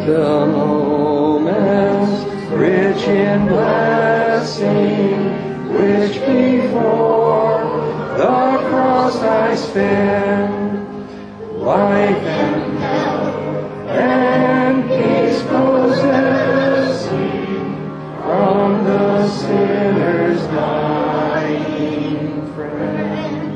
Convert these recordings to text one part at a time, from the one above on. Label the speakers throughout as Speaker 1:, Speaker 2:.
Speaker 1: the moments rich in blessing, which before the cross I spend, life and health and peace possessing, from the sinner's dying friend.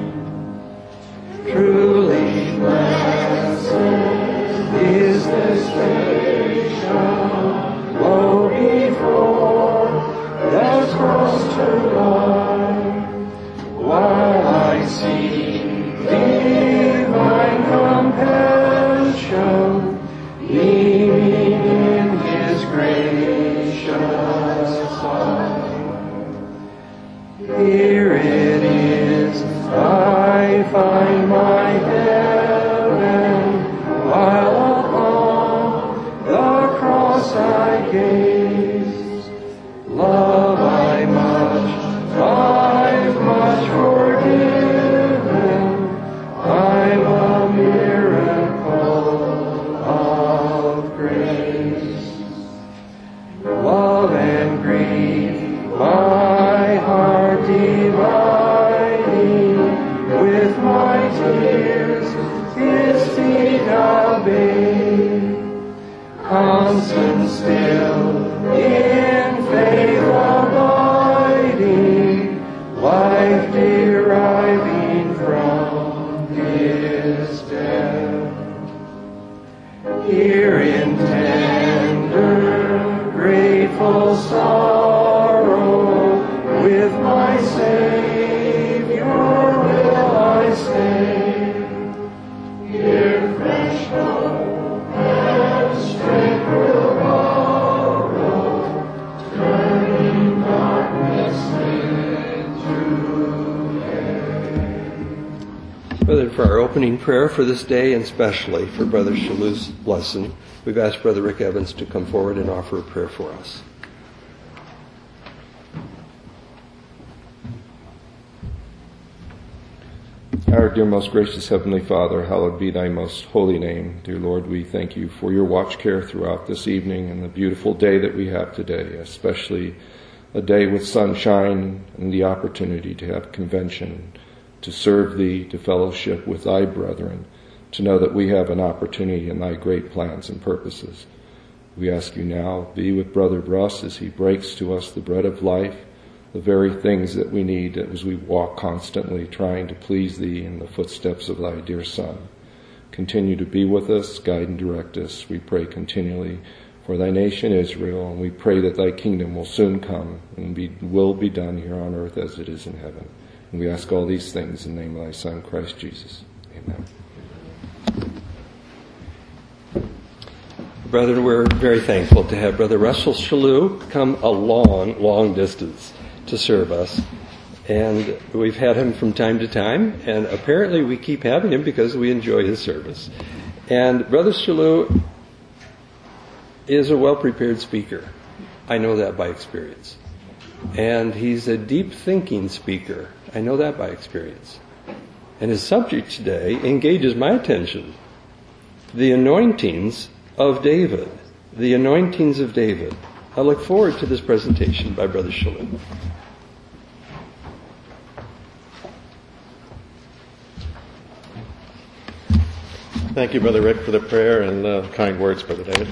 Speaker 1: Truly blessed is the station, woe before the cross to lie, while I see divine compassion beaming in His gracious eye. Here it is, I find my heaven, while upon the cross I gaze. Love I've much forgiven, I'm a miracle of grace. Love and grief, my heart dividing, with my tears His feet I'll bathe, constant still in faith abiding, life deriving from His death. Here in tender, grateful sorrow, with my Savior will I stay. Here fresh hope and strength will borrow, turning darkness into day. Brother, for our opening prayer for this day, and especially for Brother Shalou's lesson, we've asked Brother Rick Evans to come forward and offer a prayer for us.
Speaker 2: Our dear most gracious Heavenly Father, hallowed be thy most holy name. Dear Lord, we thank you for your watch care throughout this evening and the beautiful day that we have today, especially a day with sunshine and the opportunity to have convention, to serve thee, to fellowship with thy brethren, to know that we have an opportunity in thy great plans and purposes. We ask you now, be with Brother Russ as he breaks to us the bread of life, the very things that we need as we walk constantly trying to please thee in the footsteps of thy dear Son. Continue to be with us, guide and direct us. We pray continually for thy nation Israel, and we pray that thy kingdom will soon come and will be done here on earth as it is in heaven. And we ask all these things in the name of thy Son, Christ Jesus. Amen.
Speaker 1: Brethren, we're very thankful to have Brother Russell Shalou come a long distance to serve us. And we've had him from time to time, and apparently we keep having him because we enjoy his service. And Brother Shalou is a well-prepared speaker. I know that by experience. And he's a deep-thinking speaker. I know that by experience. And his subject today engages my attention. The anointings of David. The anointings of David. I look forward to this presentation by Brother Shalou.
Speaker 3: Thank you, Brother Rick, for the prayer and kind words, Brother David.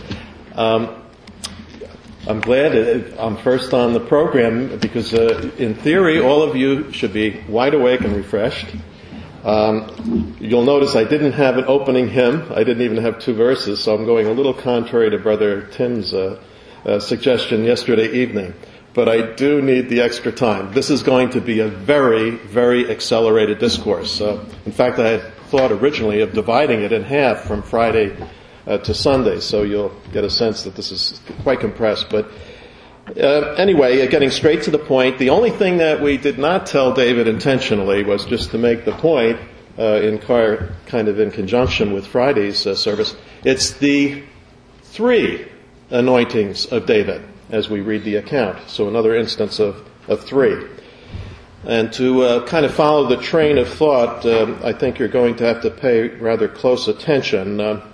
Speaker 3: I'm glad I'm first on the program because, in theory, all of you should be wide awake and refreshed. You'll notice I didn't have an opening hymn. I didn't even have two verses, so I'm going a little contrary to Brother Tim's suggestion yesterday evening. But I do need the extra time. This is going to be a very, very accelerated discourse. In fact, I had thought originally of dividing it in half from Friday to Sunday, so you'll get a sense that this is quite compressed. But anyway, getting straight to the point, the only thing that we did not tell David intentionally was just to make the point, kind of in conjunction with Friday's service. It's the three anointings of David as we read the account. So another instance of three. And to kind of follow the train of thought, I think you're going to have to pay rather close attention.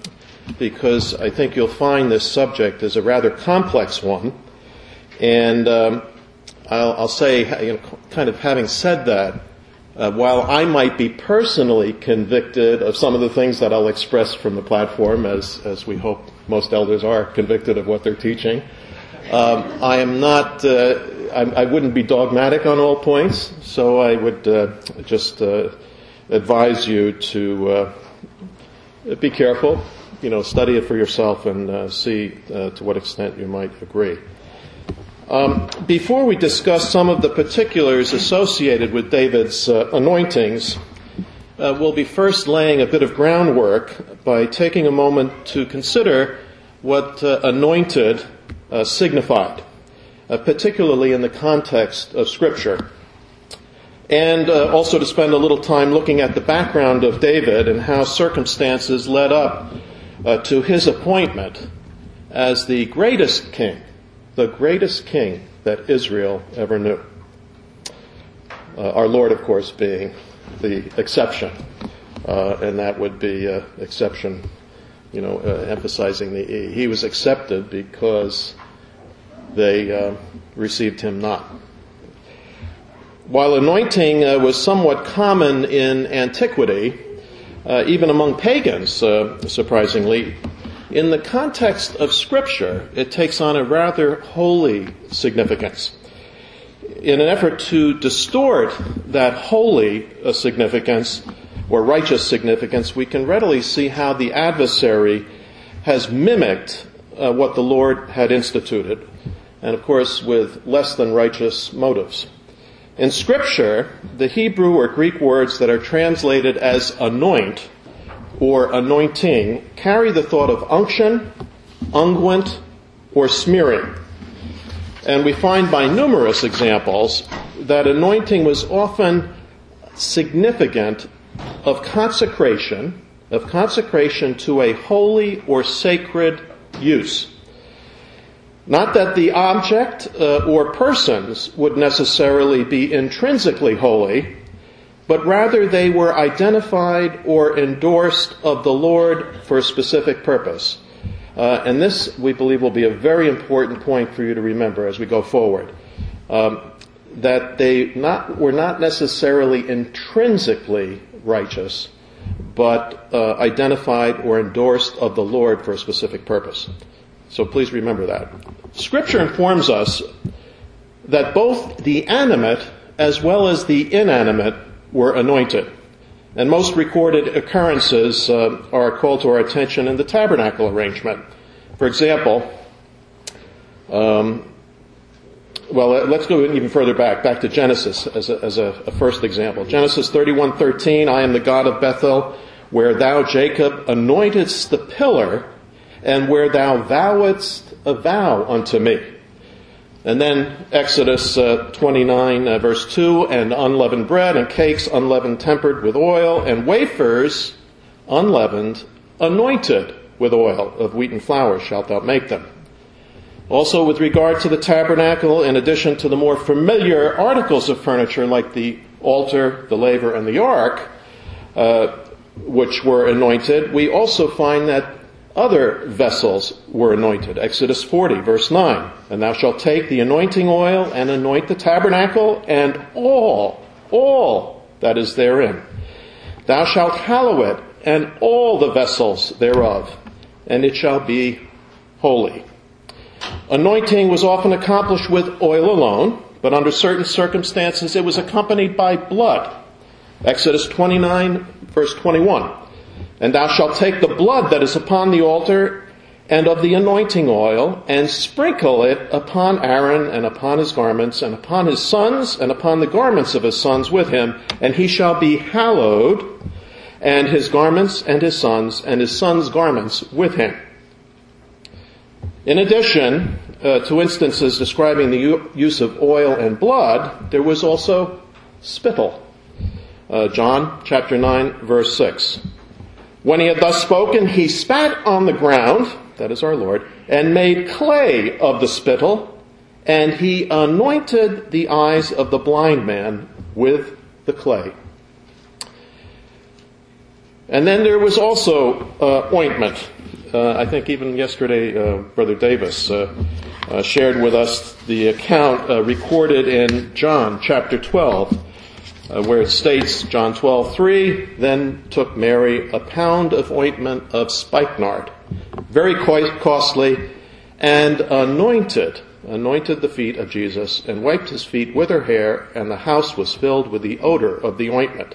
Speaker 3: because I think you'll find this subject is a rather complex one. And I'll say, kind of having said that, while I might be personally convicted of some of the things that I'll express from the platform, as we hope most elders are convicted of what they're teaching, I am not. I wouldn't be dogmatic on all points, so I would just advise you to be careful. Study it for yourself and see to what extent you might agree. Before we discuss some of the particulars associated with David's anointings, we'll be first laying a bit of groundwork by taking a moment to consider what anointed signified, particularly in the context of Scripture, and also to spend a little time looking at the background of David and how circumstances led up to his appointment as the greatest king that Israel ever knew. Our Lord, of course, being the exception, and that would be exception, emphasizing he was accepted because they received him not. While anointing was somewhat common in antiquity, even among pagans, surprisingly, in the context of Scripture, it takes on a rather holy significance. In an effort to distort that holy significance or righteous significance, we can readily see how the adversary has mimicked what the Lord had instituted, and of course with less than righteous motives. In Scripture, the Hebrew or Greek words that are translated as anoint or anointing carry the thought of unction, unguent, or smearing. And we find by numerous examples that anointing was often significant of consecration to a holy or sacred use. Not that the object or persons would necessarily be intrinsically holy, but rather they were identified or endorsed of the Lord for a specific purpose. And this, we believe, will be a very important point for you to remember as we go forward. That they were not necessarily intrinsically righteous, but identified or endorsed of the Lord for a specific purpose. So please remember that. Scripture informs us that both the animate as well as the inanimate were anointed. And most recorded occurrences are called to our attention in the tabernacle arrangement. For example, let's go even further back to Genesis as a first example. Genesis 31:13, I am the God of Bethel, where thou, Jacob, anointedst the pillar, and where thou vowedst a vow unto me. And then Exodus 29, verse 2, and unleavened bread and cakes unleavened tempered with oil, and wafers unleavened anointed with oil of wheaten flour shalt thou make them. Also with regard to the tabernacle, in addition to the more familiar articles of furniture like the altar, the laver, and the ark, which were anointed, we also find that other vessels were anointed. Exodus 40, verse 9. And thou shalt take the anointing oil and anoint the tabernacle and all that is therein. Thou shalt hallow it and all the vessels thereof, and it shall be holy. Anointing was often accomplished with oil alone, but under certain circumstances it was accompanied by blood. Exodus 29, verse 21. And thou shalt take the blood that is upon the altar and of the anointing oil, and sprinkle it upon Aaron and upon his garments, and upon his sons, and upon the garments of his sons with him, and he shall be hallowed, and his garments and his sons' garments with him. In addition to instances describing the use of oil and blood, there was also spittle. John chapter 9, verse 6. When he had thus spoken, he spat on the ground, that is our Lord, and made clay of the spittle, and he anointed the eyes of the blind man with the clay. And then there was also ointment. I think even yesterday, Brother Davis shared with us the account recorded in John chapter 12, where it states, John 12:3, then took Mary a pound of ointment of spikenard, very costly, and anointed the feet of Jesus, and wiped his feet with her hair, and the house was filled with the odor of the ointment.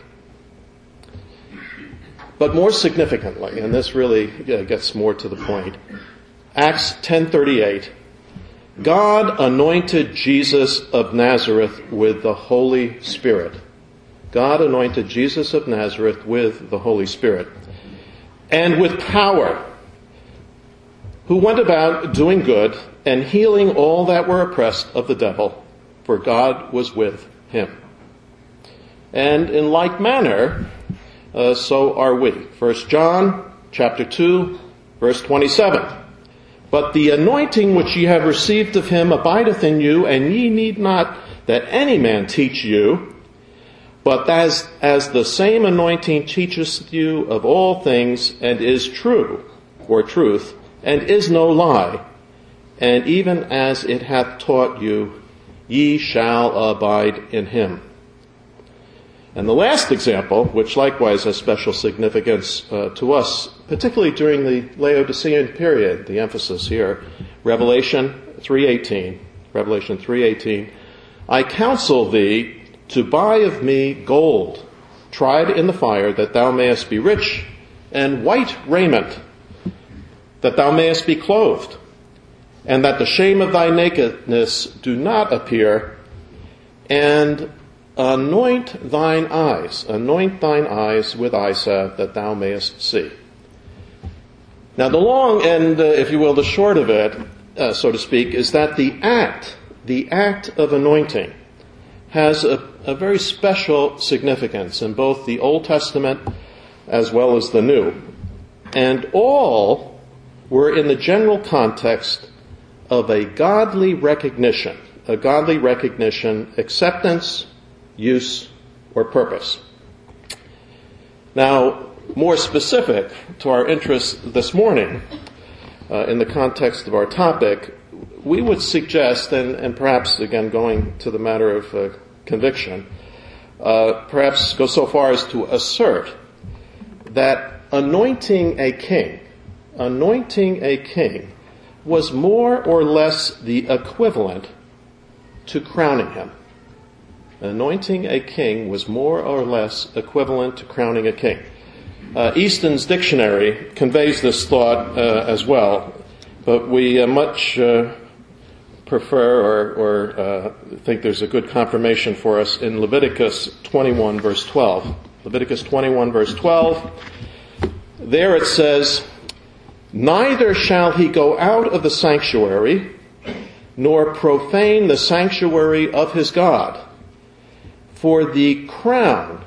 Speaker 3: But more significantly, and this really gets more to the point, Acts 10:38, God anointed Jesus of Nazareth with the Holy Spirit. God anointed Jesus of Nazareth with the Holy Spirit, and with power, who went about doing good and healing all that were oppressed of the devil, for God was with him. And in like manner, so are we. 1 John chapter 2, verse 27. But the anointing which ye have received of him abideth in you, and ye need not that any man teach you, but as the same anointing teacheth you of all things, and is true, or truth, and is no lie, and even as it hath taught you, ye shall abide in him. And the last example, which likewise has special significance to us, particularly during the Laodicean period, the emphasis here, Revelation 3:18. Revelation 3:18. I counsel thee to buy of me gold, tried in the fire, that thou mayest be rich, and white raiment, that thou mayest be clothed, and that the shame of thy nakedness do not appear, and anoint thine eyes with eye salve, that thou mayest see. Now the long and, if you will, the short of it, so to speak, is that the act of anointing has a very special significance in both the Old Testament as well as the New. And all were in the general context of a godly recognition, acceptance, use, or purpose. Now, more specific to our interest this morning, in the context of our topic, we would suggest, and perhaps, again, going to the matter of conviction, perhaps go so far as to assert that anointing a king was more or less the equivalent to crowning him. Anointing a king was more or less equivalent to crowning a king. Easton's dictionary conveys this thought as well, but we much prefer or think there's a good confirmation for us in Leviticus 21, verse 12. Leviticus 21, verse 12. There it says, neither shall he go out of the sanctuary, nor profane the sanctuary of his God. For the crown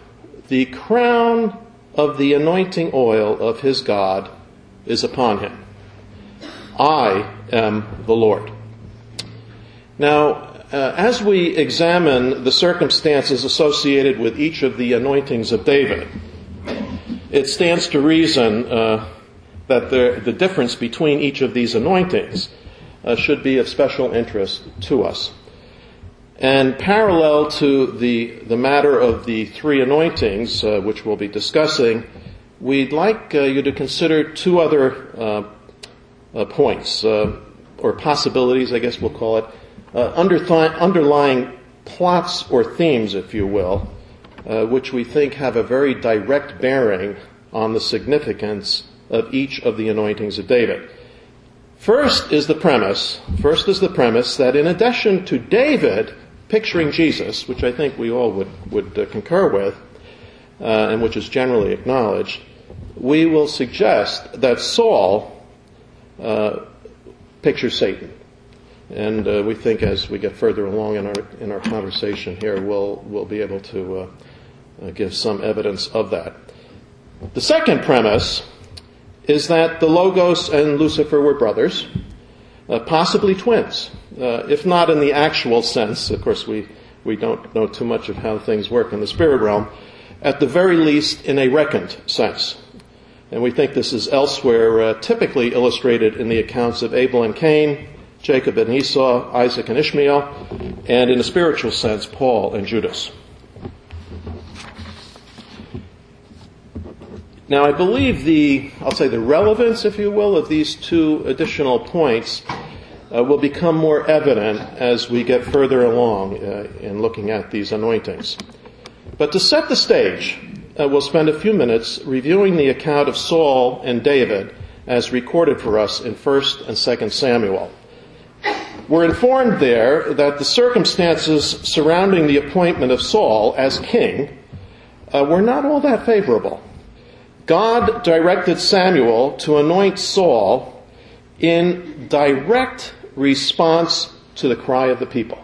Speaker 3: of the anointing oil of his God is upon him. I am the Lord. Now, as we examine the circumstances associated with each of the anointings of David, it stands to reason that the difference between each of these anointings should be of special interest to us. And parallel to the matter of the three anointings, which we'll be discussing, we'd like you to consider two other points, or possibilities, I guess we'll call it, underlying plots or themes, if you will, which we think have a very direct bearing on the significance of each of the anointings of David. First is the premise that in addition to David picturing Jesus, which I think we all would concur with, and which is generally acknowledged, we will suggest that Saul pictures Satan. And we think as we get further along in our conversation here, we'll be able to give some evidence of that. The second premise is that the Logos and Lucifer were brothers, possibly twins, if not in the actual sense. Of course, we don't know too much of how things work in the spirit realm. At the very least, in a reckoned sense. And we think this is elsewhere typically illustrated in the accounts of Abel and Cain, Jacob and Esau, Isaac and Ishmael, and in a spiritual sense, Paul and Judas. Now, I believe the relevance, if you will, of these two additional points will become more evident as we get further along in looking at these anointings. But to set the stage, we'll spend a few minutes reviewing the account of Saul and David as recorded for us in 1st and 2nd Samuel. We're informed there that the circumstances surrounding the appointment of Saul as king were not all that favorable. God directed Samuel to anoint Saul in direct response to the cry of the people.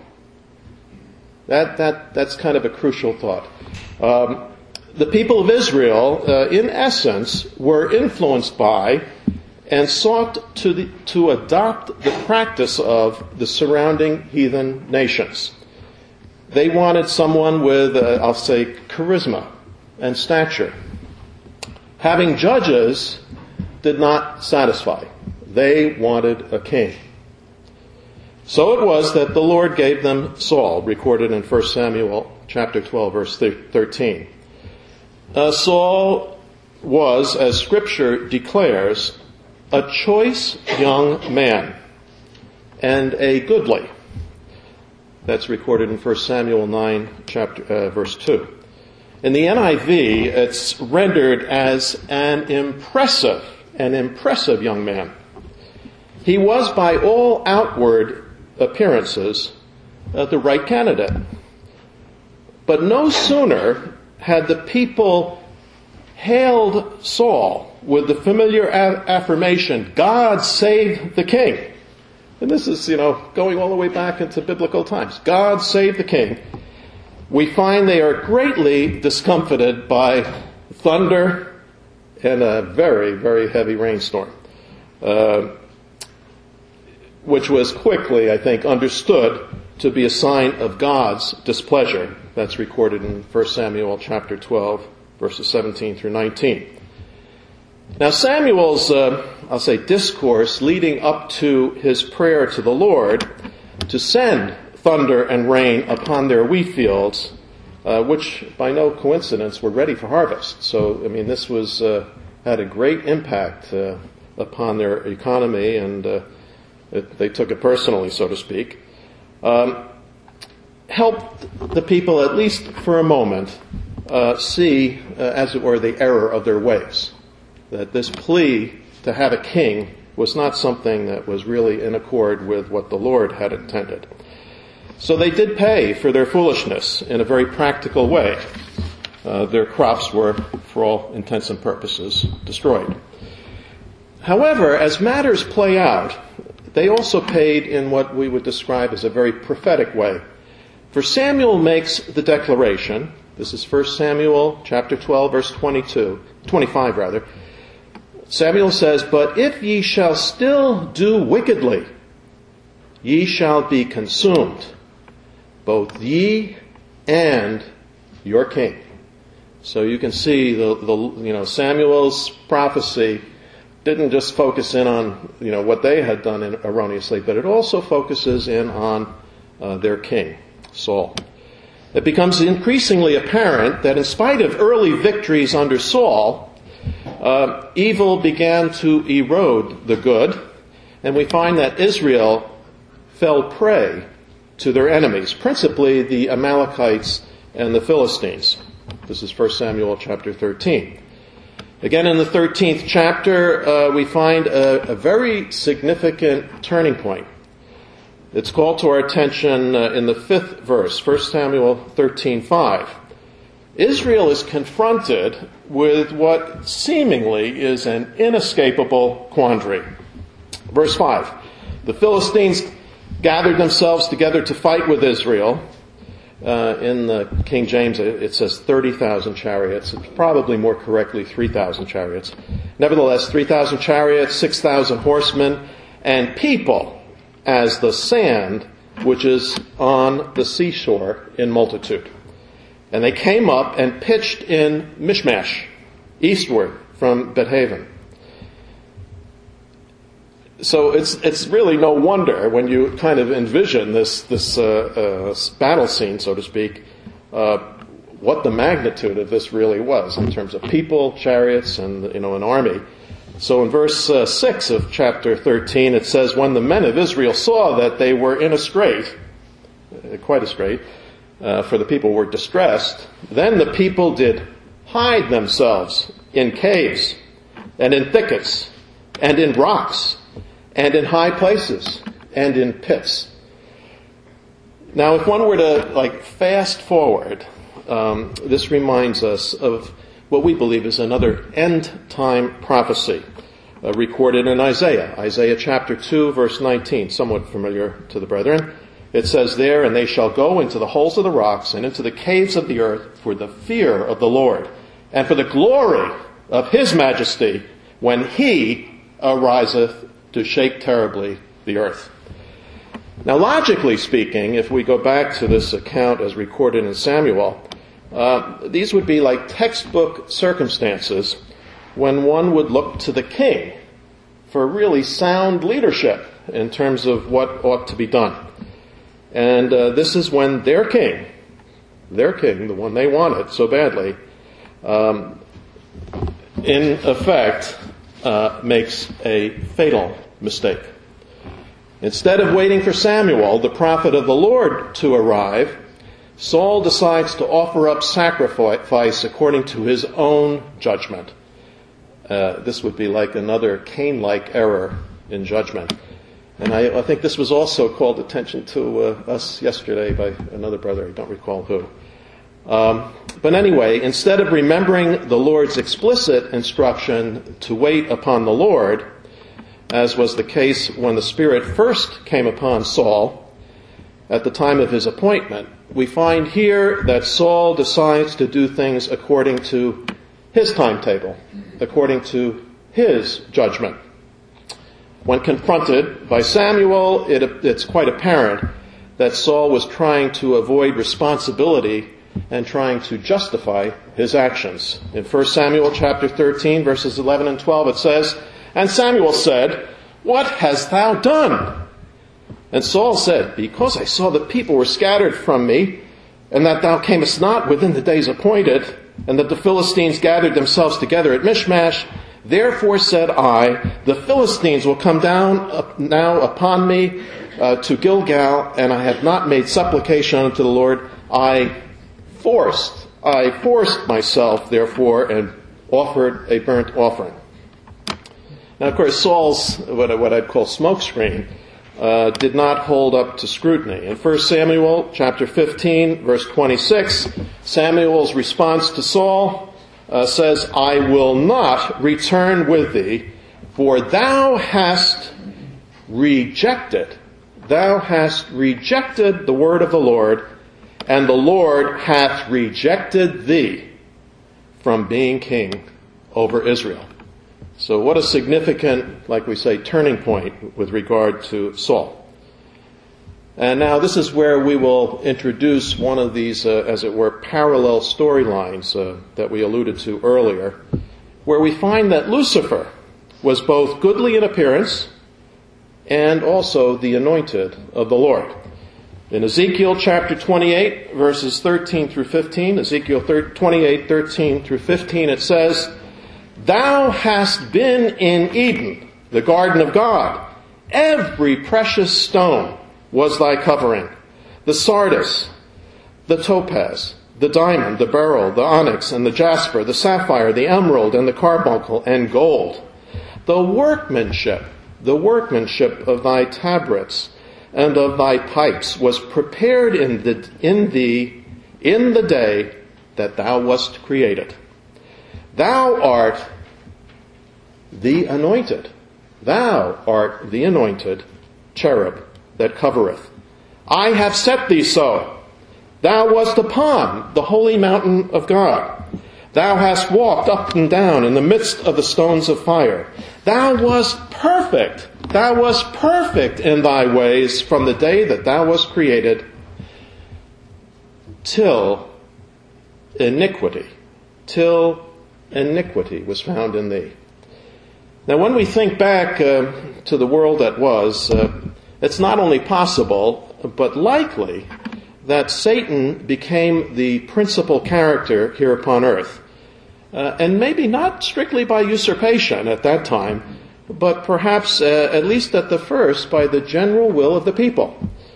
Speaker 3: That's kind of a crucial thought. The people of Israel, in essence, were influenced by and sought to adopt the practice of the surrounding heathen nations. They wanted someone with, charisma and stature. Having judges did not satisfy. They wanted a king. So it was that the Lord gave them Saul, recorded in 1 Samuel chapter 12, verse 13. Saul was, as Scripture declares, a choice young man and a goodly. That's recorded in 1 Samuel 9, verse 2. In the NIV, it's rendered as an impressive young man. He was, by all outward appearances, the right candidate. But no sooner had the people hailed Saul with the familiar affirmation, God save the king. And this is, going all the way back into biblical times. God save the king. We find they are greatly discomfited by thunder and a very, very heavy rainstorm, which was quickly, I think, understood to be a sign of God's displeasure. That's recorded in 1 Samuel chapter 12, verses 17 through 19. Now Samuel's, discourse leading up to his prayer to the Lord to send thunder and rain upon their wheat fields, which by no coincidence were ready for harvest. So, this was had a great impact upon their economy, and they took it personally, so to speak. Helped the people, at least for a moment, see, as it were, the error of their ways. That this plea to have a king was not something that was really in accord with what the Lord had intended. So they did pay for their foolishness in a very practical way. Their crops were, for all intents and purposes, destroyed. However, as matters play out, they also paid in what we would describe as a very prophetic way. For Samuel makes the declaration, this is 1 Samuel chapter 12, verse 25. Samuel says, "But if ye shall still do wickedly, ye shall be consumed, both ye and your king." So you can see Samuel's prophecy didn't just focus in on what they had done erroneously, but it also focuses in on their king, Saul. It becomes increasingly apparent that in spite of early victories under Saul, evil began to erode the good, and we find that Israel fell prey to their enemies, principally the Amalekites and the Philistines. This is 1 Samuel chapter 13. Again, in the 13th chapter, we find a very significant turning point. It's called to our attention in the 5th verse, 1 Samuel 13:5. Israel is confronted with what seemingly is an inescapable quandary. Verse 5, the Philistines gathered themselves together to fight with Israel. In the King James, it says 30,000 chariots. It's probably more correctly 3,000 chariots. Nevertheless, 3,000 chariots, 6,000 horsemen, and people as the sand which is on the seashore in multitude. And they came up and pitched in Michmash, eastward, from Bethaven. So it's really no wonder when you kind of envision this battle scene, so to speak, what the magnitude of this really was in terms of people, chariots, and an army. So in verse 6 of chapter 13, it says, "When the men of Israel saw that they were in a strait," quite a strait, for the people were distressed, "then the people did hide themselves in caves, and in thickets, and in rocks, and in high places, and in pits." Now, if one were to fast forward, this reminds us of what we believe is another end-time prophecy recorded in Isaiah chapter 2, verse 19, somewhat familiar to the brethren. It says there, "And they shall go into the holes of the rocks and into the caves of the earth for the fear of the Lord and for the glory of his majesty when he ariseth to shake terribly the earth." Now, logically speaking, if we go back to this account as recorded in Samuel, these would be like textbook circumstances when one would look to the king for really sound leadership in terms of what ought to be done. And this is when their king, the one they wanted so badly, in effect makes a fatal mistake. Instead of waiting for Samuel, the prophet of the Lord, to arrive, Saul decides to offer up sacrifice according to his own judgment. This would be like another Cain-like error in judgment. And I think this was also called attention to us yesterday by another brother, I don't recall who. But anyway, instead of remembering the Lord's explicit instruction to wait upon the Lord, as was the case when the Spirit first came upon Saul at the time of his appointment, we find here that Saul decides to do things according to his timetable, according to his judgment. When confronted by Samuel, it's quite apparent that Saul was trying to avoid responsibility and trying to justify his actions. In 1 Samuel chapter 13, verses 11 and 12, it says, "And Samuel said, 'What hast thou done?' And Saul said, 'Because I saw the people were scattered from me, and that thou camest not within the days appointed, and that the Philistines gathered themselves together at Michmash, therefore said I, the Philistines will come down now upon me to Gilgal, and I have not made supplication unto the Lord. I forced myself, therefore, and offered a burnt offering.'" Now, of course, Saul's, what I'd call smokescreen, did not hold up to scrutiny. In 1 Samuel chapter 15, verse 26, Samuel's response to Saul says, "I will not return with thee, for thou hast rejected the word of the Lord, and the Lord hath rejected thee from being king over Israel." So what a significant, like we say, turning point with regard to Saul. And now this is where we will introduce one of these, as it were, parallel storylines that we alluded to earlier, where we find that Lucifer was both goodly in appearance and also the anointed of the Lord. In Ezekiel chapter 28, verses 13 through 15, Ezekiel 28, 13 through 15, it says, "Thou hast been in Eden, the garden of God. Every precious stone was thy covering, the sardius, the topaz, the diamond, the beryl, the onyx, and the jasper, the sapphire, the emerald, and the carbuncle, and gold. The workmanship of thy tabrets and of thy pipes was prepared in the day that thou wast created. Thou art the anointed. Thou art the anointed cherub that covereth. I have set thee so. Thou wast upon the holy mountain of God. Thou hast walked up and down in the midst of the stones of fire. Thou wast perfect. Thou wast perfect in thy ways from the day that thou wast created till iniquity, till iniquity was found in thee. Now, when we think back to the world that was, it's not only possible, but likely, that Satan became the principal character here upon earth. And maybe not strictly by usurpation at that time, but perhaps, at least at the first, by the general will of the people.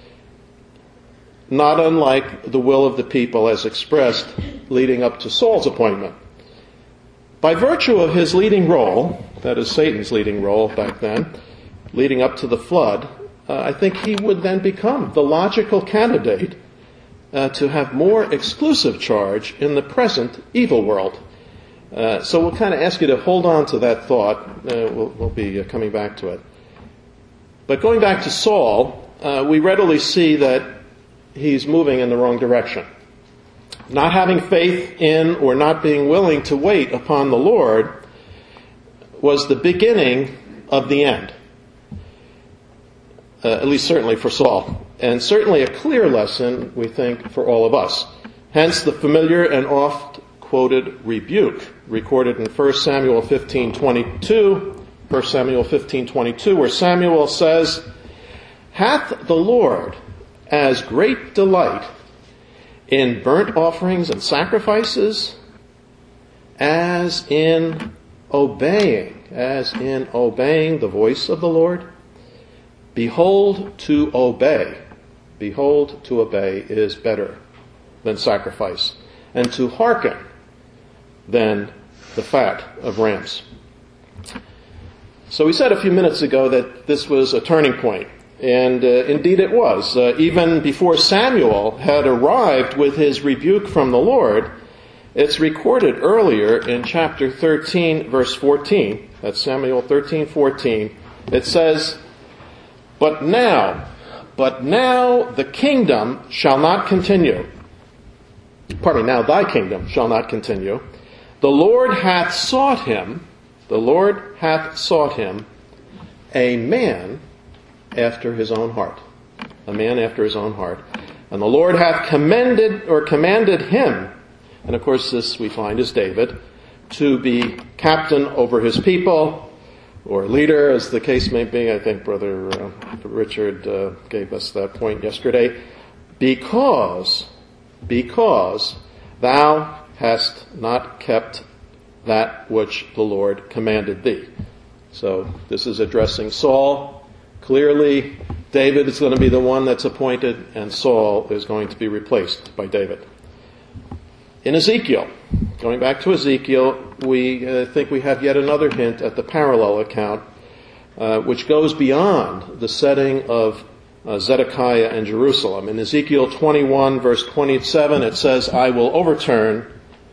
Speaker 3: Not unlike the will of the people as expressed leading up to Saul's appointment. By virtue of his leading role, that is Satan's leading role back then, leading up to the flood, I think he would then become the logical candidate to have more exclusive charge in the present evil world. So we'll kind of ask you to hold on to that thought. We'll be coming back to it. But going back to Saul, we readily see that he's moving in the wrong direction. Not having faith in or not being willing to wait upon the Lord was the beginning of the end. At least certainly for Saul. And certainly a clear lesson, we think, for all of us. Hence the familiar and oft-quoted rebuke recorded in 1 Samuel 15:22, where Samuel says, "Hath the Lord as great delight in burnt offerings and sacrifices as in obeying the voice of the Lord? Behold, to obey is better than sacrifice, and to hearken than the fat of rams." So we said a few minutes ago that this was a turning point. And indeed it was. Even before Samuel had arrived with his rebuke from the Lord, it's recorded earlier in chapter 13, verse 14. That's Samuel 13:14. It says, But now the kingdom shall not continue. Now thy kingdom shall not continue. The Lord hath sought him, a man after his own heart. A man after his own heart. And the Lord hath commanded him, and of course this we find is David, to be captain over his people, or leader, as the case may be. I think Brother Richard gave us that point yesterday. Because thou hast not kept that which the Lord commanded thee. So this is addressing Saul. Clearly, David is going to be the one that's appointed, and Saul is going to be replaced by David. In Ezekiel, going back to Ezekiel, we think we have yet another hint at the parallel account, which goes beyond the setting of Zedekiah and Jerusalem. In Ezekiel 21, verse 27, it says, "I will overturn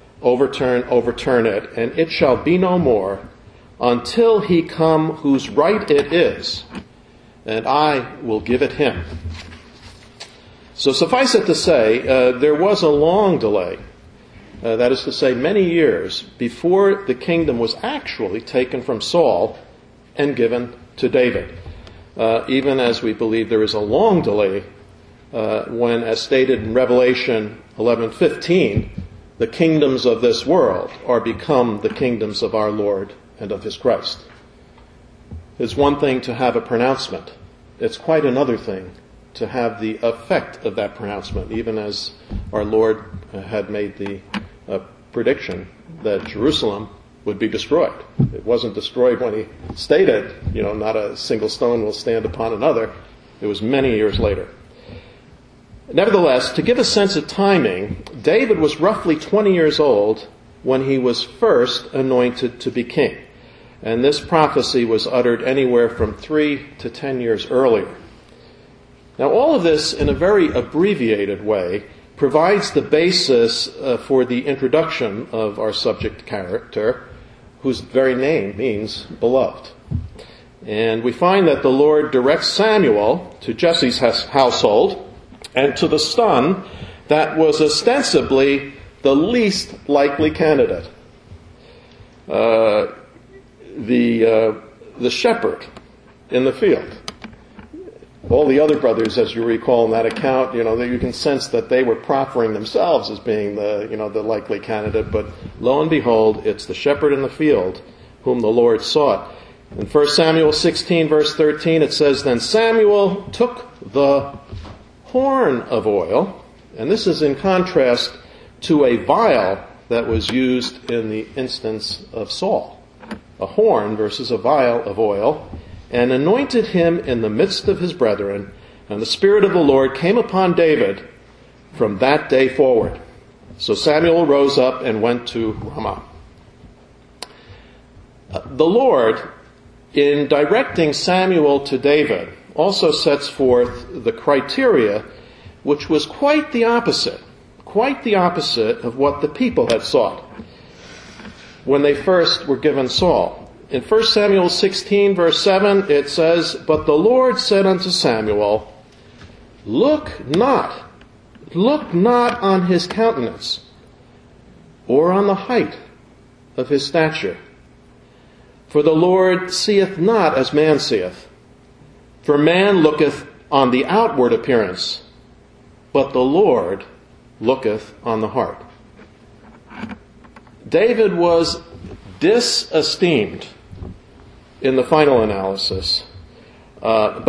Speaker 3: it, and it shall be no more until he come whose right it is, and I will give it him." So suffice it to say, there was a long delay, that is to say many years, before the kingdom was actually taken from Saul and given to David. Even as we believe there is a long delay when, as stated in Revelation 11:15, the kingdoms of this world are become the kingdoms of our Lord and of his Christ. It's one thing to have a pronouncement. It's quite another thing to have the effect of that pronouncement, even as our Lord had made the prediction that Jerusalem would be destroyed. It wasn't destroyed when he stated, not a single stone will stand upon another. It was many years later. Nevertheless, to give a sense of timing, David was roughly 20 years old when he was first anointed to be king. And this prophecy was uttered anywhere from 3 to 10 years earlier. Now, all of this, in a very abbreviated way, provides the basis for the introduction of our subject character, whose very name means beloved. And we find that the Lord directs Samuel to Jesse's household and to the son that was ostensibly the least likely candidate. The shepherd in the field. all the other brothers, as you recall in that account, you can sense that they were proffering themselves as being the likely candidate. But lo and behold, it's the shepherd in the field whom the Lord sought. In 1 Samuel 16, verse 13, it says, "Then Samuel took the horn of oil," and this is in contrast to a vial that was used in the instance of Saul. A horn versus a vial of oil, "and anointed him in the midst of his brethren, and the Spirit of the Lord came upon David from that day forward. So Samuel rose up and went to Ramah." The Lord, in directing Samuel to David, also sets forth the criteria, which was quite the opposite of what the people had sought when they first were given Saul. In 1 Samuel 16, verse 7, it says, "But the Lord said unto Samuel, Look not on his countenance, or on the height of his stature. For the Lord seeth not as man seeth. For man looketh on the outward appearance, but the Lord looketh on the heart." David was disesteemed in the final analysis, but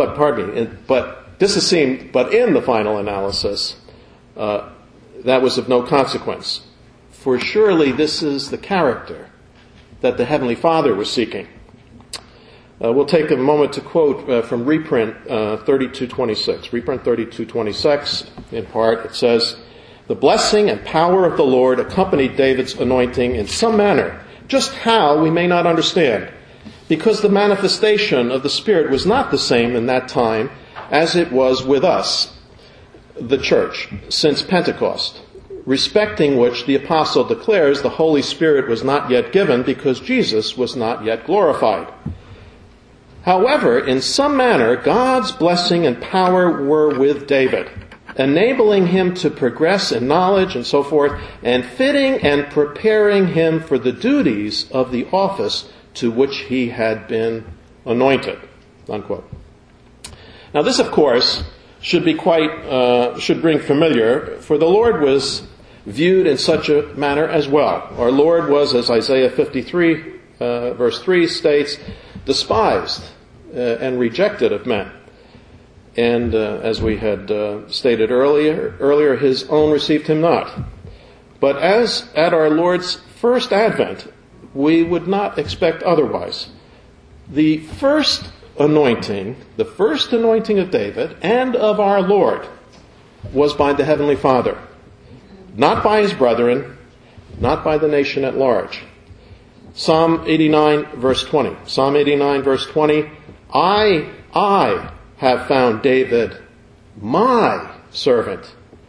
Speaker 3: in the final analysis, that was of no consequence. For surely this is the character that the Heavenly Father was seeking. We'll take a moment to quote from reprint 3226. Reprint 3226, in part, it says, "The blessing and power of the Lord accompanied David's anointing in some manner, just how we may not understand, because the manifestation of the Spirit was not the same in that time as it was with us, the church, since Pentecost, respecting which the apostle declares the Holy Spirit was not yet given because Jesus was not yet glorified. However, in some manner, God's blessing and power were with David, enabling him to progress in knowledge and so forth, and fitting and preparing him for the duties of the office to which he had been anointed." Unquote. Now this, of course, should ring familiar, for the Lord was viewed in such a manner as well. Our Lord was, as Isaiah 53, verse 3 states, despised and rejected of men. And as we had stated earlier, his own received him not. But as at our Lord's first advent, we would not expect otherwise. The first anointing of David and of our Lord was by the Heavenly Father, not by his brethren, not by the nation at large. Psalm 89, verse 20. Psalm 89, verse 20, I have found David, my servant.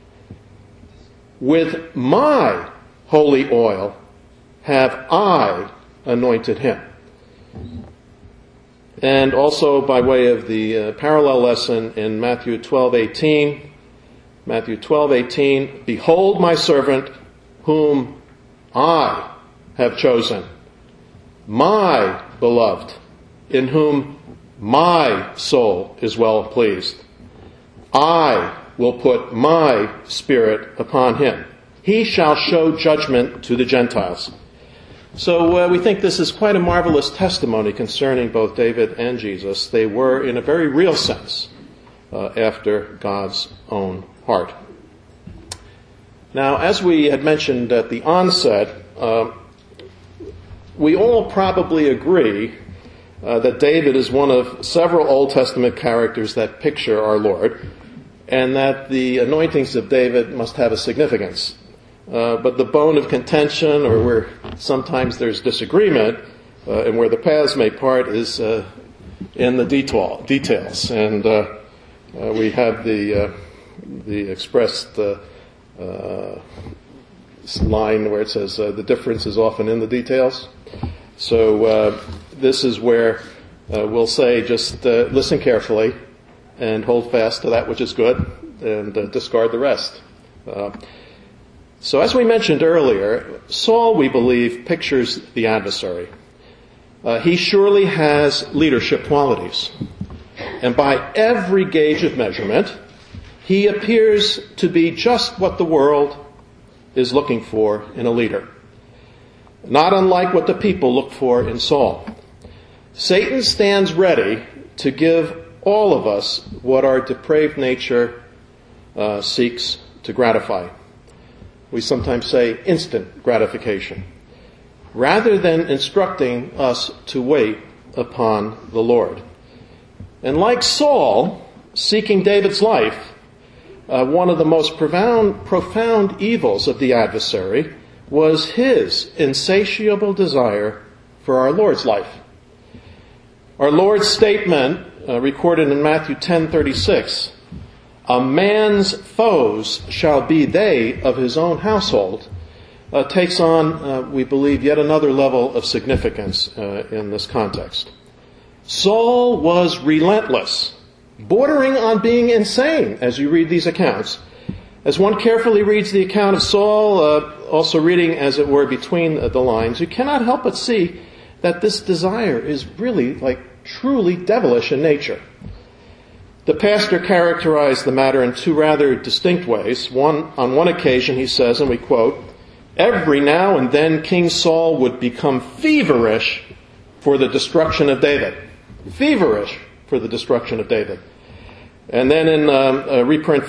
Speaker 3: With my holy oil have I anointed him. And also by way of the parallel lesson in Matthew 12:18, "Behold my servant whom I have chosen, my beloved, in whom my soul is well pleased. I will put my Spirit upon him. He shall show judgment to the Gentiles." So we think this is quite a marvelous testimony concerning both David and Jesus. They were, in a very real sense, after God's own heart. Now, as we had mentioned at the onset, we all probably agree that David is one of several Old Testament characters that picture our Lord, and that the anointings of David must have a significance. But the bone of contention, or where sometimes there's disagreement, and where the paths may part, is in the details. And we have the expressed line where it says the difference is often in the details. So this is where we'll say just listen carefully and hold fast to that which is good, and discard the rest. So as we mentioned earlier, Saul, we believe, pictures the adversary. He surely has leadership qualities. and by every gauge of measurement, he appears to be just what the world is looking for in a leader. Not unlike what the people looked for in Saul. Satan stands ready to give all of us what our depraved nature seeks to gratify. We sometimes say instant gratification, rather than instructing us to wait upon the Lord. And like Saul, seeking David's life, one of the most profound evils of the adversary was his insatiable desire for our Lord's life. Our Lord's statement, recorded in Matthew 10:36, "A man's foes shall be they of his own household," takes on, we believe, yet another level of significance in this context. Saul was relentless, bordering on being insane as you read these accounts. As one carefully reads the account of Saul, also reading, as it were, between the lines, you cannot help but see that this desire is really, truly devilish in nature. The pastor characterized the matter in two rather distinct ways. On one occasion, he says, and we quote, "Every now and then King Saul would become feverish for the destruction of David." Feverish for the destruction of David. And then in reprint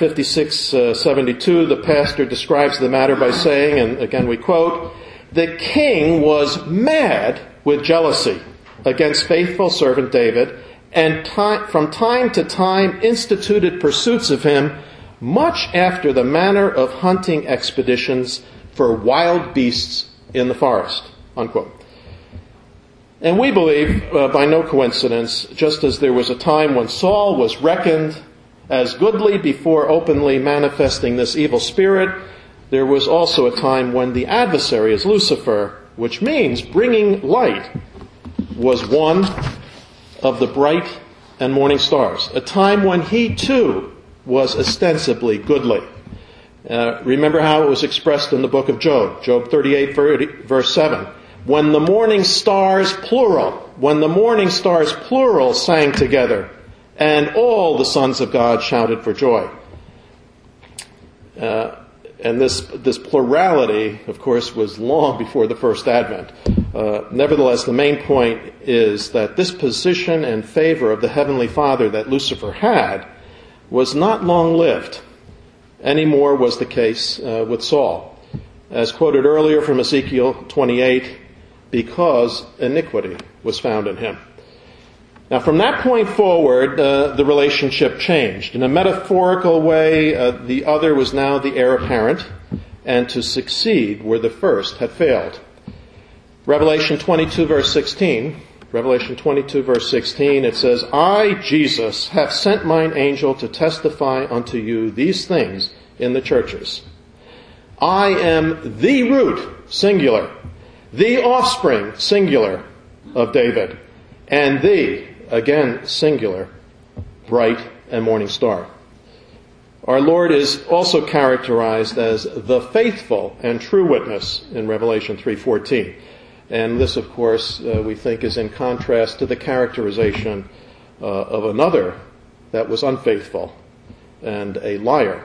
Speaker 3: 5672, the pastor describes the matter by saying, and again we quote, "The king was mad with jealousy against faithful servant David, and from time to time instituted pursuits of him, much after the manner of hunting expeditions for wild beasts in the forest." Unquote. And we believe, by no coincidence, just as there was a time when Saul was reckoned as goodly before openly manifesting this evil spirit, there was also a time when the adversary, as Lucifer, which means bringing light, was one of the bright and morning stars. A time when he too was ostensibly goodly. Remember how it was expressed in the book of Job, Job 38, verse 7. When the morning stars, plural, sang together, and all the sons of God shouted for joy. And this plurality, of course, was long before the first advent. Nevertheless, the main point is that this position and favor of the Heavenly Father that Lucifer had was not long-lived. Any more was the case with Saul. As quoted earlier from Ezekiel 28, because iniquity was found in him. Now, from that point forward, the relationship changed. In a metaphorical way, the other was now the heir apparent, and to succeed where the first had failed. Revelation 22, verse 16, it says, "I, Jesus, have sent mine angel to testify unto you these things in the churches. I am the root, singular, the offspring, singular, of David, and the, again, singular, bright and morning star." Our Lord is also characterized as the faithful and true witness in Revelation 3:14. And this, of course, we think is in contrast to the characterization of another that was unfaithful and a liar.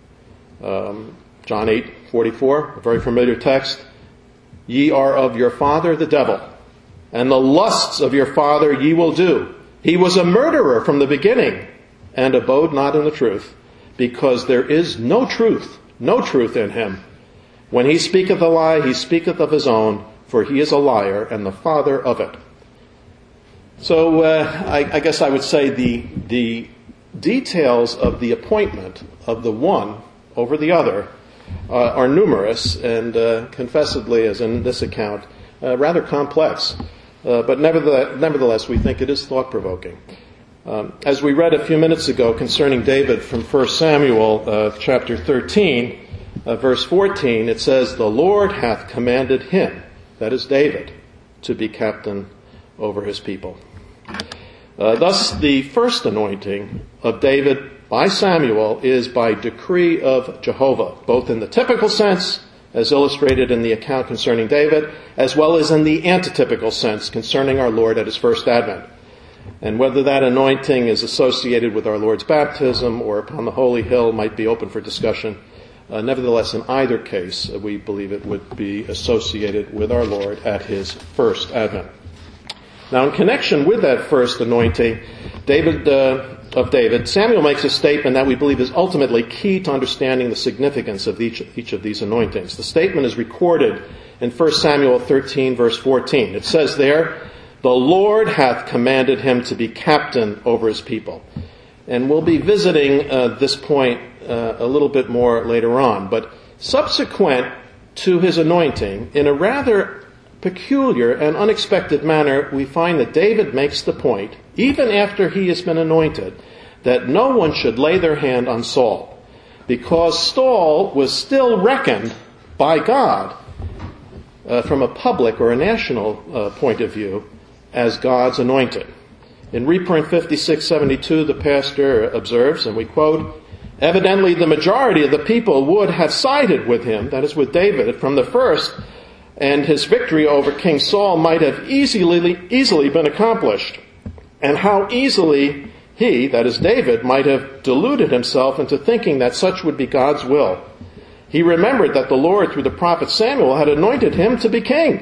Speaker 3: John 8:44, a very familiar text. "Ye are of your father the devil, and the lusts of your father ye will do. He was a murderer from the beginning, and abode not in the truth, because there is no truth in him. When he speaketh a lie, he speaketh of his own, for he is a liar and the father of it." So I guess I would say the details of the appointment of the one over the other are numerous and, confessedly, as in this account, rather complex. But nevertheless, we think it is thought-provoking. As we read a few minutes ago concerning David from 1 Samuel chapter 13, verse 14, it says, "The Lord hath commanded him," that is David, "to be captain over his people." Thus, the first anointing of David by Samuel is by decree of Jehovah, both in the typical sense, as illustrated in the account concerning David, as well as in the antitypical sense concerning our Lord at his first advent. And whether that anointing is associated with our Lord's baptism or upon the holy hill might be open for discussion. Nevertheless, in either case, we believe it would be associated with our Lord at his first advent. Now, in connection with that first anointing, Samuel makes a statement that we believe is ultimately key to understanding the significance of each of these anointings. The statement is recorded in 1 Samuel 13, verse 14. It says there, "The Lord hath commanded him to be captain over his people." And we'll be visiting this point a little bit more later on. But subsequent to his anointing, in a rather peculiar and unexpected manner, we find that David makes the point, even after he has been anointed, that no one should lay their hand on Saul, because Saul was still reckoned by God from a public or a national point of view as God's anointed. In reprint 5672, the pastor observes, and we quote, "Evidently the majority of the people would have sided with him," that is with David, "from the first, and his victory over King Saul might have easily been accomplished. And how easily he, that is David, might have deluded himself into thinking that such would be God's will. He remembered that the Lord, through the prophet Samuel, had anointed him to be king.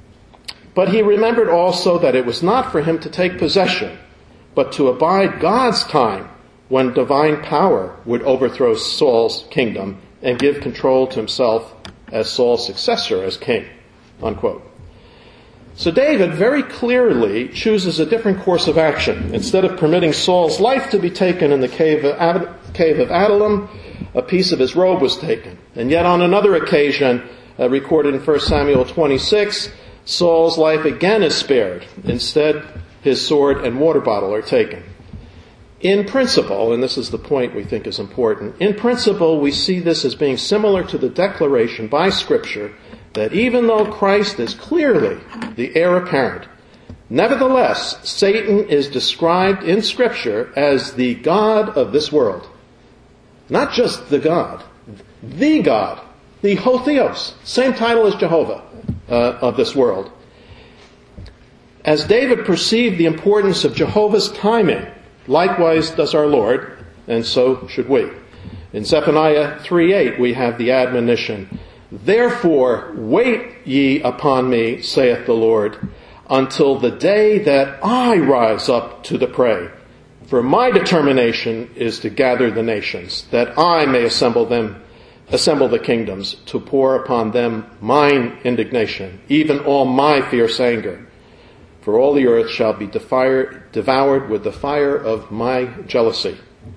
Speaker 3: But he remembered also that it was not for him to take possession, but to abide God's time when divine power would overthrow Saul's kingdom and give control to himself as Saul's successor as king." Unquote. So David very clearly chooses a different course of action. Instead of permitting Saul's life to be taken in the cave of Adullam, a piece of his robe was taken. And yet on another occasion, recorded in 1 Samuel 26, Saul's life again is spared. Instead, his sword and water bottle are taken. In principle, and this is the point we think is important, in principle we see this as being similar to the declaration by Scripture that even though Christ is clearly the heir apparent, nevertheless Satan is described in Scripture as the god of this world. Not just the God, the Ho Theos, same title as Jehovah of this world. As David perceived the importance of Jehovah's timing, likewise does our Lord, and so should we. In Zephaniah 3:8 we have the admonition, "Therefore wait ye upon me, saith the Lord, until the day that I rise up to the prey. For my determination is to gather the nations, that I may assemble the kingdoms, to pour upon them mine indignation, even all my fierce anger. For all the earth shall be devoured with the fire of my jealousy."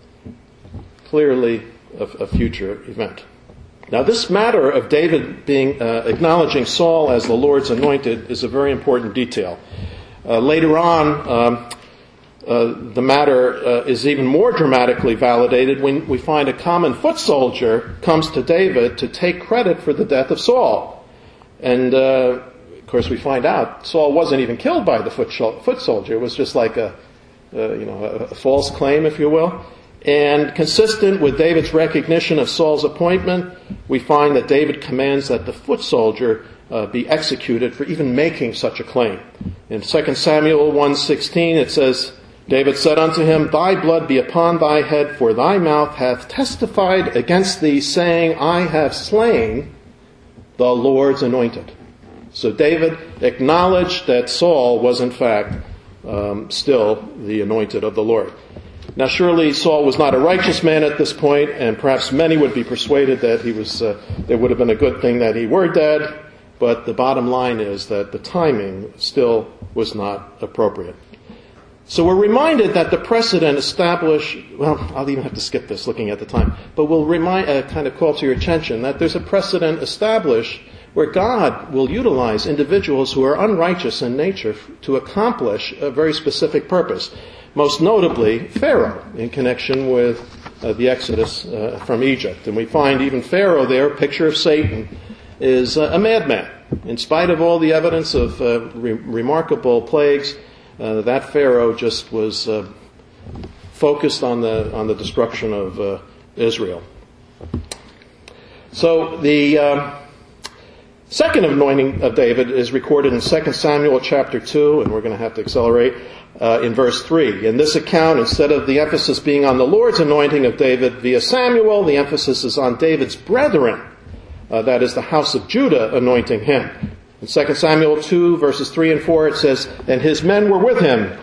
Speaker 3: Clearly a future event. Now this matter of David acknowledging Saul as the Lord's anointed is a very important detail. Later on, the matter is even more dramatically validated when we find a common foot soldier comes to David to take credit for the death of Saul. And of course we find out Saul wasn't even killed by the foot soldier. It was just like a false claim, if you will. And consistent with David's recognition of Saul's appointment, we find that David commands that the foot soldier be executed for even making such a claim. In 2 Samuel 1:16 it says, "David said unto him, Thy blood be upon thy head, for thy mouth hath testified against thee, saying, I have slain the Lord's anointed." So David acknowledged that Saul was in fact still the anointed of the Lord. Now surely Saul was not a righteous man at this point, and perhaps many would be persuaded that it would have been a good thing that he were dead, but the bottom line is that the timing still was not appropriate. So we're reminded that the precedent established, well, I'll even have to skip this looking at the time, but we'll kind of call to your attention that there's a precedent established where God will utilize individuals who are unrighteous in nature to accomplish a very specific purpose. Most notably, Pharaoh, in connection with the Exodus from Egypt. And we find even Pharaoh there, a picture of Satan, is a madman. In spite of all the evidence of remarkable plagues, that Pharaoh just was focused on the destruction of Israel. So Second anointing of David is recorded in 2 Samuel chapter 2, and we're going to have to accelerate, in verse 3. In this account, instead of the emphasis being on the Lord's anointing of David via Samuel, the emphasis is on David's brethren, that is the house of Judah, anointing him. In 2 Samuel 2, verses 3 and 4, it says, "And his men were with him."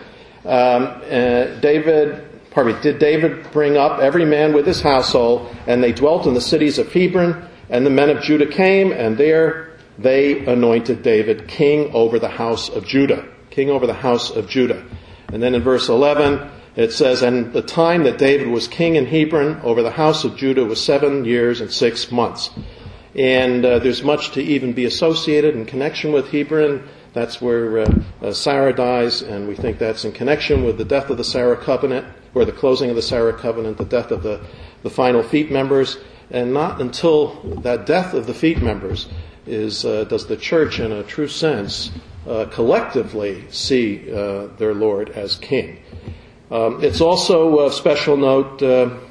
Speaker 3: Did David bring up every man with his household, and they dwelt in the cities of Hebron, and the men of Judah came, and there they anointed David king over the house of Judah. King over the house of Judah. And then in verse 11, it says, "And the time that David was king in Hebron over the house of Judah was 7 years and 6 months. And there's much to even be associated in connection with Hebron. That's where Sarah dies, and we think that's in connection with the death of the Sarah covenant, or the closing of the Sarah covenant, the death of the final feet members. And not until that death of the feet members does the church, in a true sense, collectively see their Lord as king. It's also of special note,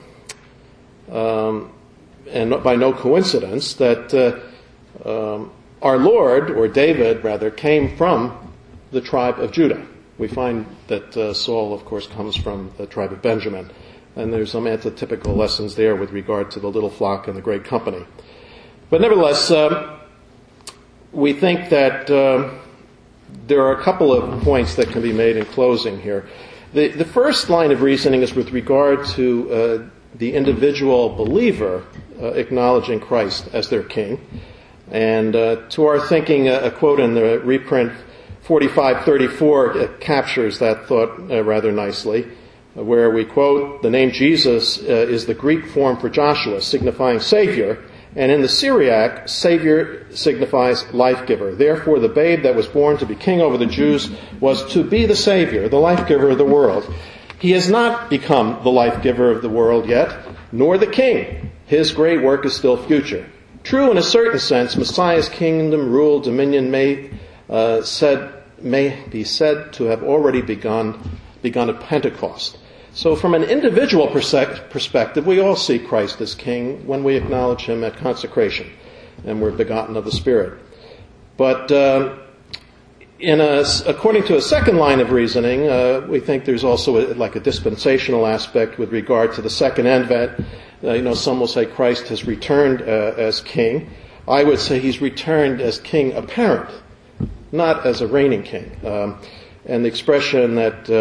Speaker 3: and by no coincidence, that our Lord, or David rather, came from the tribe of Judah. We find that Saul, of course, comes from the tribe of Benjamin. And there's some antitypical lessons there with regard to the little flock and the great company. But nevertheless, we think that there are a couple of points that can be made in closing here. The first line of reasoning is with regard to the individual believer acknowledging Christ as their king. And to our thinking, a quote in the reprint 4534 captures that thought rather nicely, where we quote, "The name Jesus is the Greek form for Joshua, signifying Savior, and in the Syriac, Savior signifies life-giver. Therefore, the babe that was born to be king over the Jews was to be the Savior, the life-giver of the world. He has not become the life-giver of the world yet, nor the king. His great work is still future. True, in a certain sense, Messiah's kingdom, rule, dominion may be said to have already begun at Pentecost." So from an individual perspective, we all see Christ as king when we acknowledge him at consecration, and we're begotten of the Spirit. But according to a second line of reasoning, we think there's also a dispensational aspect with regard to the second advent. Some will say Christ has returned as king. I would say he's returned as king apparent, not as a reigning king. And the expression that,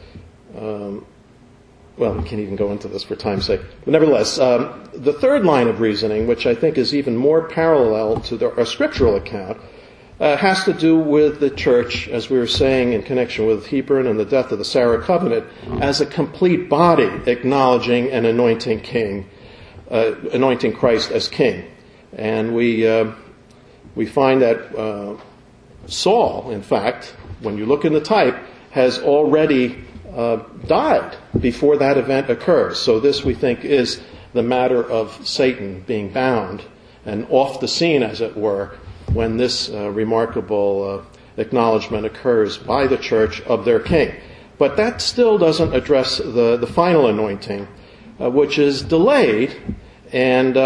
Speaker 3: we can't even go into this for time's sake. But nevertheless, the third line of reasoning, which I think is even more parallel to our scriptural account, has to do with the church, as we were saying in connection with Hebron and the death of the Sarah covenant, as a complete body acknowledging and anointing Christ as king. And we find that Saul, in fact, when you look in the type, has already died before that event occurs. So this, we think, is the matter of Satan being bound and off the scene, as it were, when this remarkable acknowledgement occurs by the church of their king. But that still doesn't address the final anointing, which is delayed. And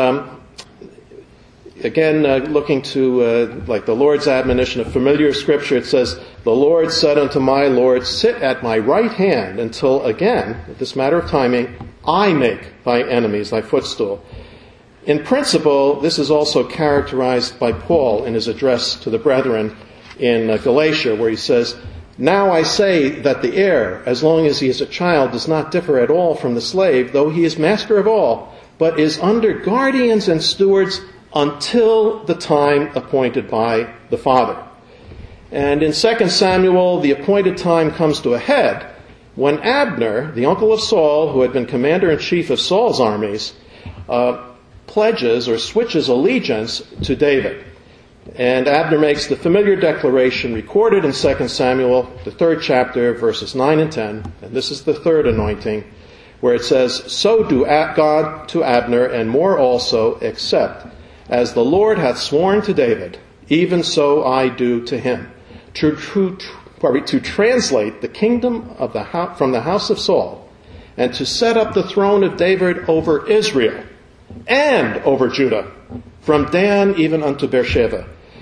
Speaker 3: again, looking to the Lord's admonition of familiar scripture, it says, "The Lord said unto my Lord, sit at my right hand until again," this matter of timing, "I make thy enemies thy footstool." In principle, this is also characterized by Paul in his address to the brethren in Galatia, where he says, "Now I say that the heir, as long as he is a child, does not differ at all from the slave, though he is master of all, but is under guardians and stewards until the time appointed by the Father." And in 2 Samuel, the appointed time comes to a head when Abner, the uncle of Saul, who had been commander-in-chief of Saul's armies, pledges or switches allegiance to David. And Abner makes the familiar declaration recorded in 2 Samuel, the 3rd chapter, verses 9 and 10. And this is the third anointing, where it says, "So do God to Abner, and more also, except as the Lord hath sworn to David, even so I do to him, to translate the kingdom from the house of Saul, and to set up the throne of David over Israel and over Judah, from Dan even unto Beersheba."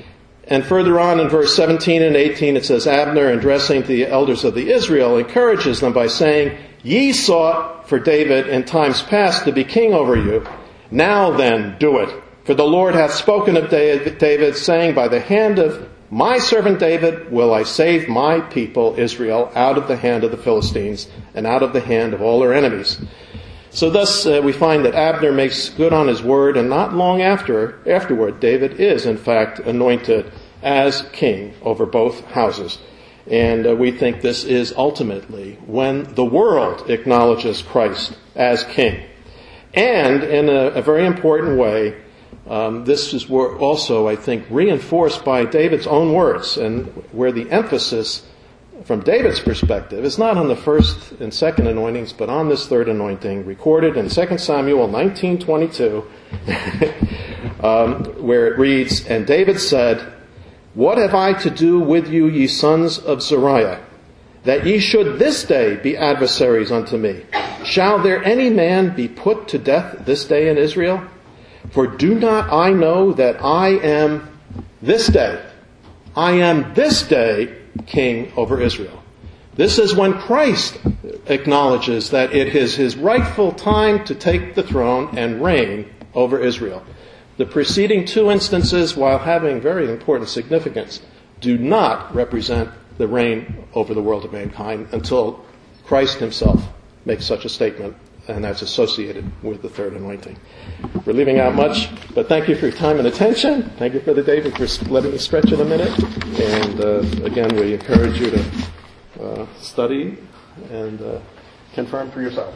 Speaker 3: And further on in verse 17 and 18, it says, Abner, addressing the elders of the Israel, encourages them by saying, Ye sought for David in times past to be king over you. Now then, do it. For the Lord hath spoken of David, saying, By the hand of my servant David will I save my people Israel out of the hand of the Philistines and out of the hand of all their enemies. So thus we find that Abner makes good on his word, and not long afterward, David is in fact anointed as king over both houses. And we think this is ultimately when the world acknowledges Christ as king. And in a very important way, this is also, I think, reinforced by David's own words, and where the emphasis from David's perspective is not on the first and second anointings, but on this third anointing, recorded in 2 Samuel 19:22, where it reads, And David said, What have I to do with you, ye sons of Zeruiah, that ye should this day be adversaries unto me? Shall there any man be put to death this day in Israel? For do not I know that I am this day king over Israel? This is when Christ acknowledges that it is his rightful time to take the throne and reign over Israel. The preceding two instances, while having very important significance, do not represent the reign over the world of mankind until Christ himself makes such a statement, and that's associated with the third anointing. We're leaving out much, but thank you for your time and attention. Thank you, Brother David, for letting me stretch it a minute. And again, we encourage you to study and confirm for yourself.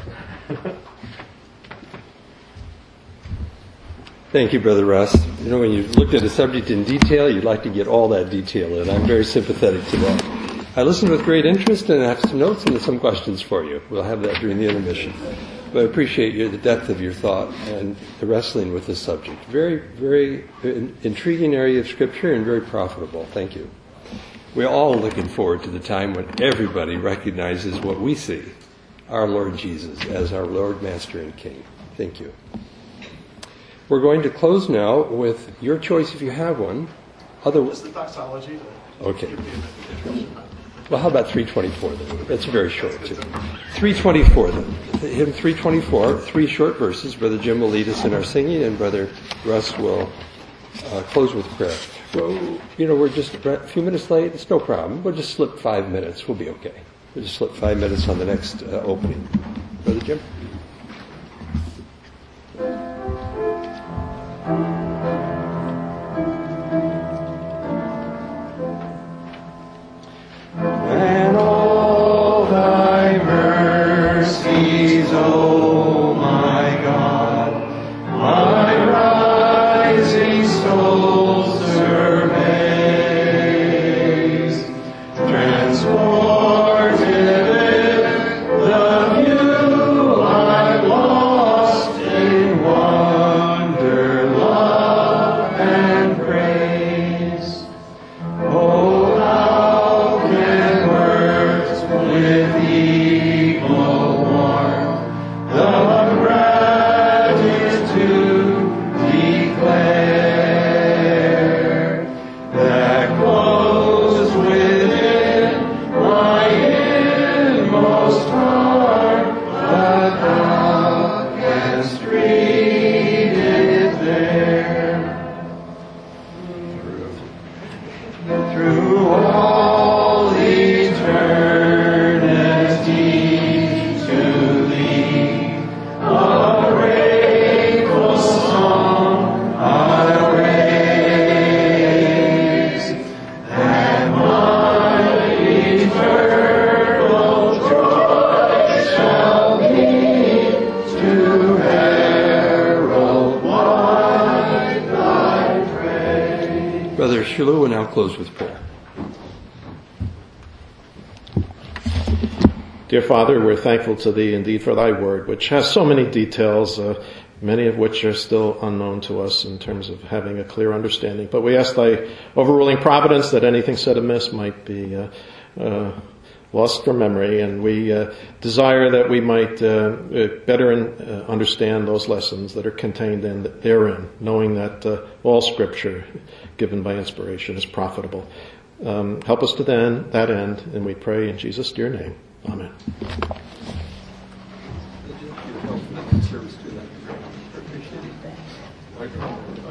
Speaker 1: Thank you, Brother Russ. You know, when you've looked at a subject in detail, you'd like to get all that detail in. I'm very sympathetic to that. I listened with great interest and I have some notes and some questions for you. We'll have that during the intermission. But I appreciate the depth of your thought and the wrestling with this subject. Very, very intriguing area of Scripture and very profitable. Thank you. We're all looking forward to the time when everybody recognizes what we see, our Lord Jesus, as our Lord, Master, and King. Thank you. We're going to close now with your choice if you have one.
Speaker 4: Is the doxology?
Speaker 1: Okay. Well, how about 324 then? That's very short too. 324 then. Hymn 324, 3 short verses. Brother Jim will lead us in our singing, and Brother Russ will close with prayer. Well, you know, we're just a few minutes late. It's no problem. We'll just slip 5 minutes. We'll be okay. We'll just slip 5 minutes on the next opening. Brother Jim?
Speaker 2: And all thy mercies, O my God, my rising soul surveys, transported with the view I've lost in wonder, love, and praise. Oh, how can words with equal warmth the gratitude declare that glows within my inmost heart, but thou canst read it there. Through all eternity to thee, a grateful song I'll raise, and my eternal joy shall be to herald wide thy praise.
Speaker 1: Brother Shalou will now close with prayer.
Speaker 3: Dear Father, we're thankful to Thee indeed for Thy Word, which has so many details, many of which are still unknown to us in terms of having a clear understanding. But we ask Thy overruling providence that anything said amiss might be lost from memory, and we desire that we might better understand those lessons that are contained therein, knowing that all Scripture given by inspiration is profitable. Help us to that end, and we pray in Jesus' dear name. Amen.
Speaker 1: Service to that. Appreciate it.